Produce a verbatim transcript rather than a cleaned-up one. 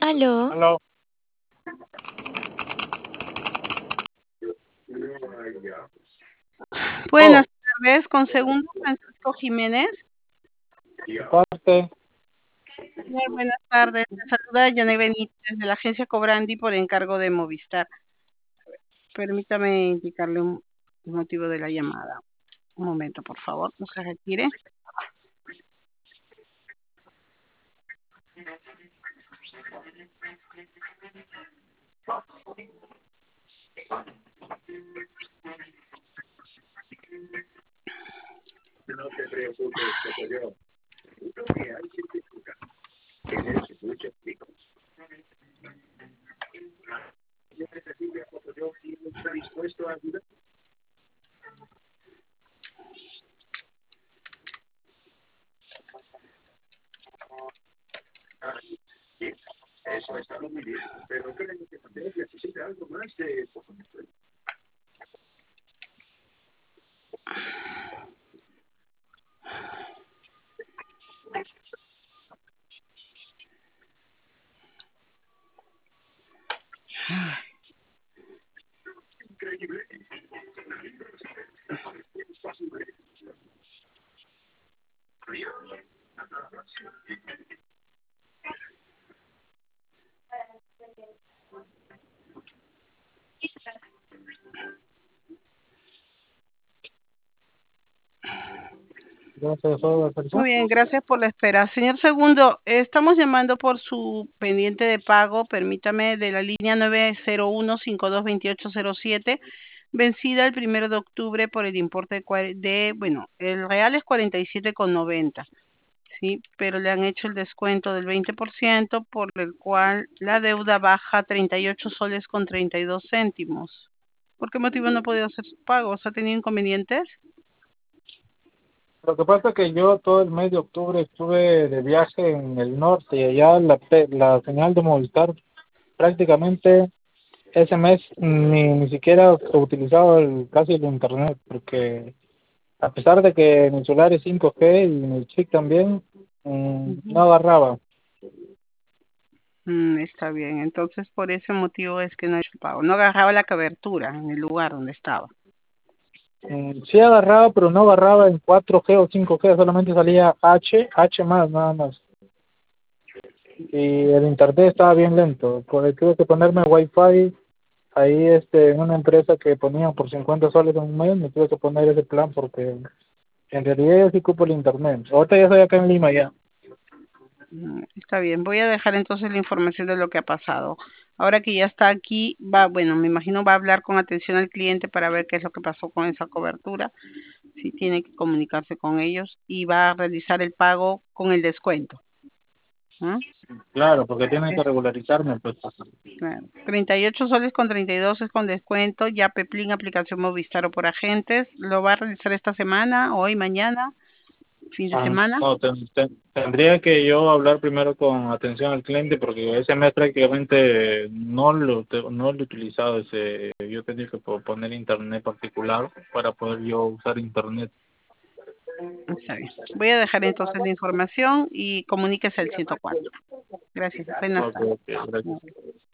Aló. Aló. Buenas Oh, tardes, con segundo Francisco Jiménez. de parte. Señor, buenas tardes. Le saluda Yanay Benítez de la agencia Cobrandi por encargo de Movistar. Permítame indicarle un motivo de la llamada. Un momento, por favor, no se retire. No te preocupes, que yo. Lo que hay que disfrutar. Tienes mucho pico. Yo necesito como yo y no está dispuesto a ayudar. Ah, sí, eso está muy bien. Pero créeme que también necesita algo más de... Increíble. Gracias, soy Muy bien, gracias por la espera. Señor Segundo, estamos llamando por su pendiente de pago, permítame, de la línea nueve cero uno cinco dos dos ocho cero siete, vencida el primero de octubre por el importe de, cua- de, bueno, el real es cuarenta y siete con noventa, ¿sí? Pero le han hecho el descuento del veinte por ciento, por el cual la deuda baja a treinta y ocho soles con treinta y dos céntimos. ¿Por qué motivo no ha podido hacer su pago? ¿Se ha tenido inconvenientes? Lo que pasa es que yo todo el mes de octubre estuve de viaje en el norte y allá la, pe- la señal de Movistar prácticamente ese mes ni, ni siquiera he utilizado el, casi el internet porque a pesar de que mi celular es cinco G y mi chip también, mm, no Ujú. agarraba. Mm, está bien, entonces por ese motivo es que no ha hecho el pago. No agarraba la cobertura en el lugar donde estaba. Mm, sí agarraba, pero no agarraba en cuatro G o cinco G, solamente salía H, H más, nada más. Y el internet estaba bien lento, pues tuve que ponerme wifi ahí este en una empresa que ponían por cincuenta soles en un mes, me tuve que poner ese plan porque en realidad yo sí ocupo el internet. Ahorita ya estoy acá en Lima ya. Mm, está bien, voy a dejar entonces la información de lo que ha pasado. Ahora que ya está aquí, va, bueno, me imagino va a hablar con atención al cliente para ver qué es lo que pasó con esa cobertura. Si tiene que comunicarse con ellos y va a realizar el pago con el descuento. ¿No? Claro, porque tienen que Es, regularizarme, pues. claro. treinta y ocho soles con treinta y dos es con descuento, ya Peplín, aplicación Movistar o por agentes. ¿Lo va a realizar esta semana, hoy, mañana, fin de Ah, semana? no, ten- ten- tendría que yo hablar primero con atención al cliente porque ese mes prácticamente no lo te- no lo he utilizado. Ese, yo tenía que po- poner internet particular para poder yo usar internet. Está bien. Voy a dejar entonces la información y comuníquese al ciento cuatro. Gracias. Buenas Ok, tardes. ok, gracias.